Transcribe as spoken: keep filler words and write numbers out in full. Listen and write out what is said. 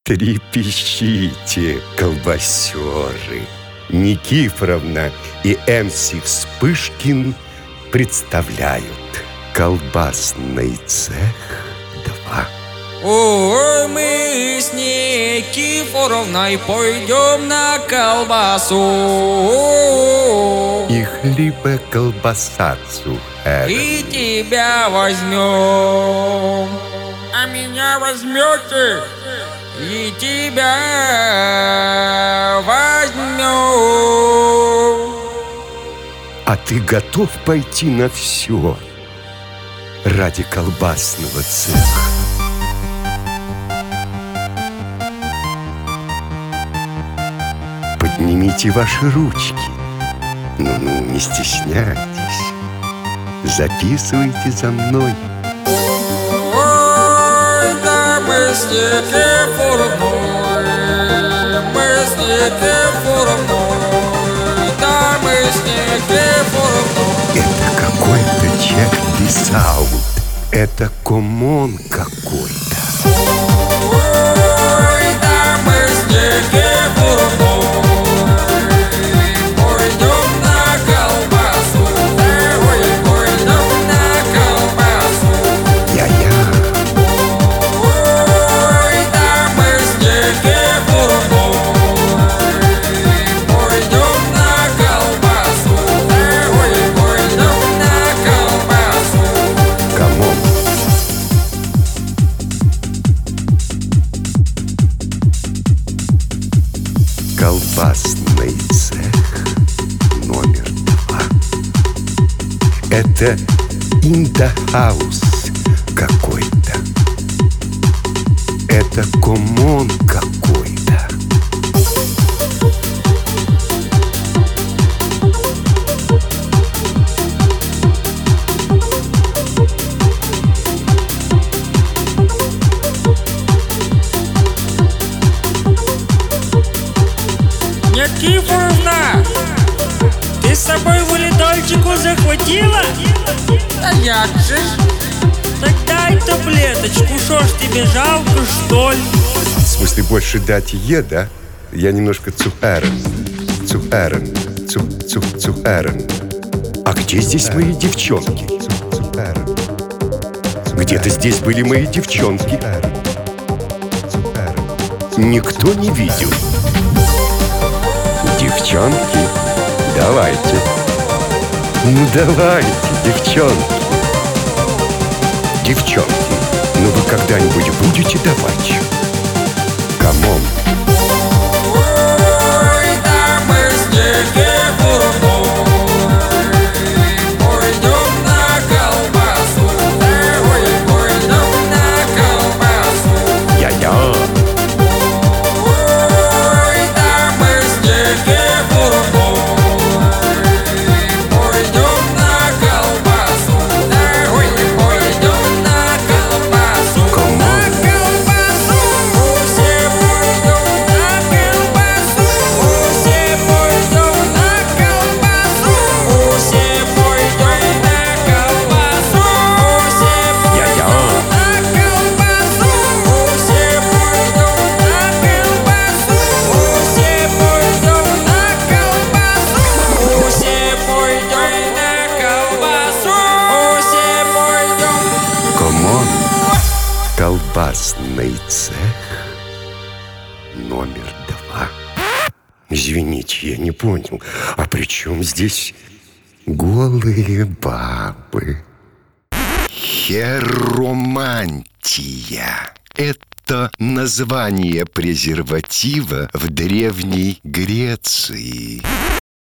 Трепещите, колбасеры! Никифоровна и эм си Вспышкин представляют колбасный цех два. Ой, мы с Никифоровной пойдем на колбасу И хлебоколбасацу и тебя возьмем. А меня возьмете? И тебя возьмем. А ты готов пойти на все ради колбасного цеха? Поднимите ваши ручки. Ну-ну, не стесняйтесь. Записывайте за мной. Ой, да мы с Никифоровной, мы с Никифоровной, да мы с Никифоровной. Это какой-то чехли саунд. Это комон какой-то. Ой, да мы с Никифоровной пойдем на колбасу. Ой, пойдем на колбасу. Я-я. Ой, да мы с Никифоровной пойдем на колбасу. Ой, пойдем на колбасу. Комон. Колбасный цех номер два. Это индахаус какой-то. Это комон какой-то. Никифоровна, ты с собой вылетальчику захватила? А як же? Так дай таблеточку, шо ж тебе жалко, что ли? В смысле, больше дать Е, да? Я немножко цухерен. Цухерен. Цу, цу, цухерен. А где здесь мои девчонки? Где-то здесь были мои девчонки. Никто не видел. Девчонки, давайте. Ну давайте, девчонки. Девчонки, ну вы когда-нибудь будете давать? Камон. Ой, да мы с Никифоровной пойдем на колбасу. Ой, пойдем на колбасу. Я-я. Ой, да мы с Никифоровной пойдем на колбасу. Ой, пойдем на колбасу. На колбасу. Все пойдем на колбасу. Все пойдем на колбасу. Все пойдем на колбасу. Все Я-я. пойдем на колбасу. Все пойдем на колбасу. Все пойдем на колбасу. Все пойдем на колбасу. Все пойдем. Камон. Колбасный цех номер два. Извините, я не понял. А при чем здесь голые бабы? Херомантия. Это название презерватива в Древней Греции.